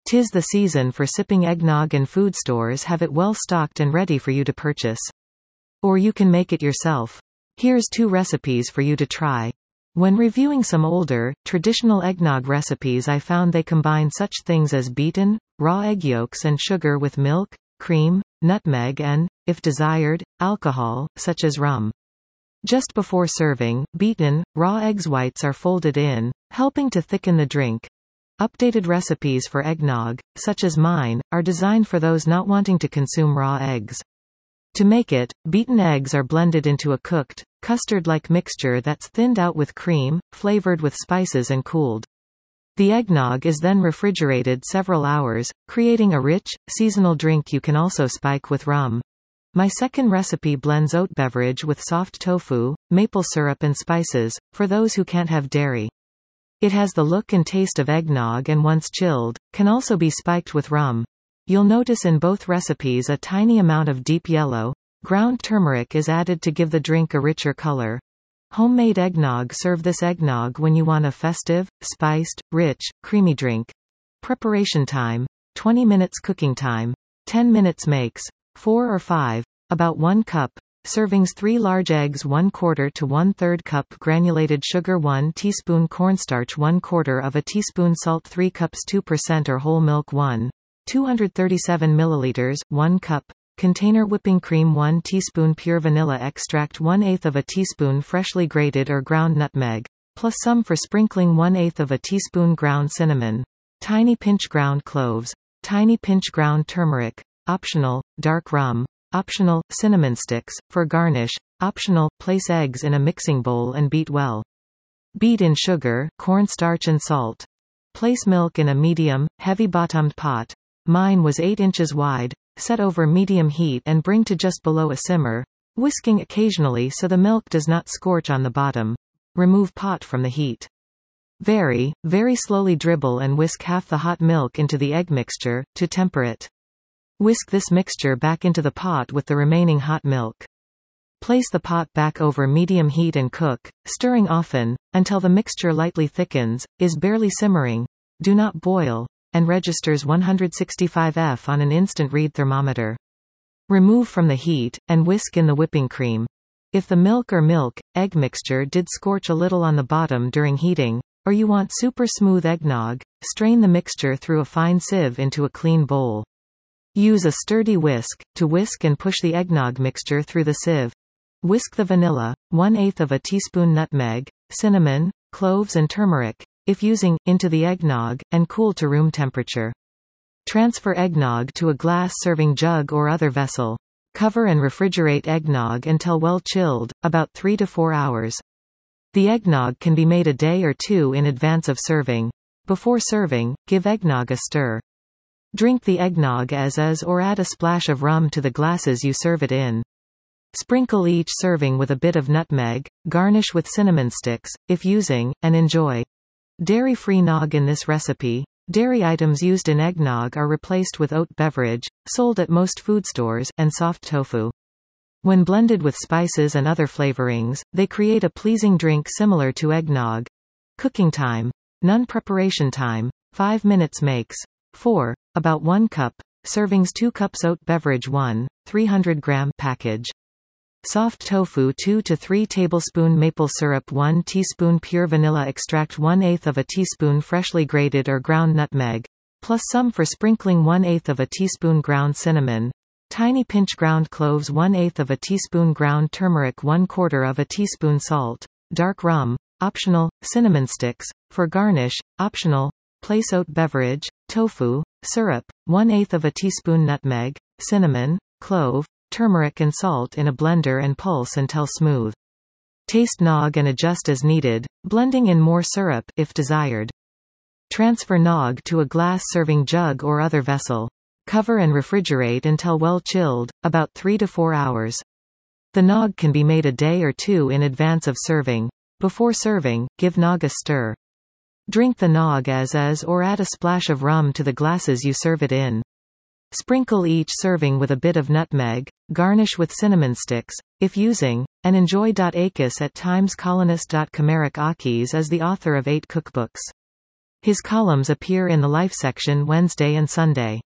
'Tis the season for sipping eggnog, and food stores have it well stocked and ready for you to purchase. Or you can make it yourself. Here's 2 recipes for you to try. When reviewing some older, traditional eggnog recipes, I found they combine such things as beaten, raw egg yolks and sugar with milk, cream, nutmeg and, if desired, alcohol, such as rum. Just before serving, beaten, raw eggs whites are folded in, helping to thicken the drink. Updated recipes for eggnog, such as mine, are designed for those not wanting to consume raw eggs. To make it, beaten eggs are blended into a cooked, custard-like mixture that's thinned out with cream, flavored with spices and cooled. The eggnog is then refrigerated several hours, creating a rich, seasonal drink you can also spike with rum. My second recipe blends oat beverage with soft tofu, maple syrup and spices, for those who can't have dairy. It has the look and taste of eggnog and once chilled, can also be spiked with rum. You'll notice in both recipes a tiny amount of deep yellow, ground turmeric is added to give the drink a richer color. Homemade eggnog. Serve this eggnog when you want a festive, spiced, rich, creamy drink. Preparation time, 20 minutes. Cooking time, 10 minutes. Makes, 4 or 5, about 1 cup. Servings: 3 large eggs, 1/4 to 1/3 cup granulated sugar, 1 teaspoon cornstarch, 1/4 of a teaspoon salt, 3 cups 2% or whole milk, 237 milliliters, 1 cup. Container whipping cream, 1 teaspoon pure vanilla extract, 1/8 of a teaspoon freshly grated or ground nutmeg, plus some for sprinkling, 1/8 of a teaspoon ground cinnamon, tiny pinch ground cloves, tiny pinch ground turmeric, optional, dark rum, optional, cinnamon sticks, for garnish, optional. Place eggs in a mixing bowl and beat well. Beat in sugar, cornstarch and salt. Place milk in a medium, heavy-bottomed pot. Mine was 8 inches wide. Set over medium heat and bring to just below a simmer, whisking occasionally so the milk does not scorch on the bottom. Remove pot from the heat. Very, very slowly dribble and whisk half the hot milk into the egg mixture, to temper it. Whisk this mixture back into the pot with the remaining hot milk. Place the pot back over medium heat and cook, stirring often, until the mixture lightly thickens, is barely simmering, do not boil, and registers 165 F on an instant read thermometer. Remove from the heat, and whisk in the whipping cream. If the milk or egg mixture did scorch a little on the bottom during heating, or you want super smooth eggnog, strain the mixture through a fine sieve into a clean bowl. Use a sturdy whisk, to whisk and push the eggnog mixture through the sieve. Whisk the vanilla, 1/8 of a teaspoon nutmeg, cinnamon, cloves and turmeric, if using, into the eggnog, and cool to room temperature. Transfer eggnog to a glass serving jug or other vessel. Cover and refrigerate eggnog until well chilled, about 3 to 4 hours. The eggnog can be made a day or 2 in advance of serving. Before serving, give eggnog a stir. Drink the eggnog as is or add a splash of rum to the glasses you serve it in. Sprinkle each serving with a bit of nutmeg, garnish with cinnamon sticks, if using, and enjoy. Dairy-free nog. In this recipe, dairy items used in eggnog are replaced with oat beverage, sold at most food stores, and soft tofu. When blended with spices and other flavorings, they create a pleasing drink similar to eggnog. Cooking time, none. Preparation time, 5 minutes. Makes, 4, about 1 cup. Servings: 2 cups oat beverage, 300-gram package. Soft tofu, 2 to 3 tablespoon maple syrup, 1 teaspoon pure vanilla extract, 1/8 of a teaspoon freshly grated or ground nutmeg, plus some for sprinkling, 1/8 of a teaspoon ground cinnamon, tiny pinch ground cloves, 1/8 of a teaspoon ground turmeric, 1/4 of a teaspoon salt, dark rum, optional, cinnamon sticks, for garnish, optional. Place oat beverage, tofu, syrup, 1/8 of a teaspoon nutmeg, cinnamon, clove, turmeric and salt in a blender and pulse until smooth. Taste nog and adjust as needed, blending in more syrup, if desired. Transfer nog to a glass serving jug or other vessel. Cover and refrigerate until well chilled, about 3 to 4 hours. The nog can be made a day or 2 in advance of serving. Before serving, give nog a stir. Drink the nog as is or add a splash of rum to the glasses you serve it in. Sprinkle each serving with a bit of nutmeg, garnish with cinnamon sticks, if using, and enjoy. Akis at timescolonist. Kamaric Akis is the author of 8 cookbooks. His columns appear in the Life section Wednesday and Sunday.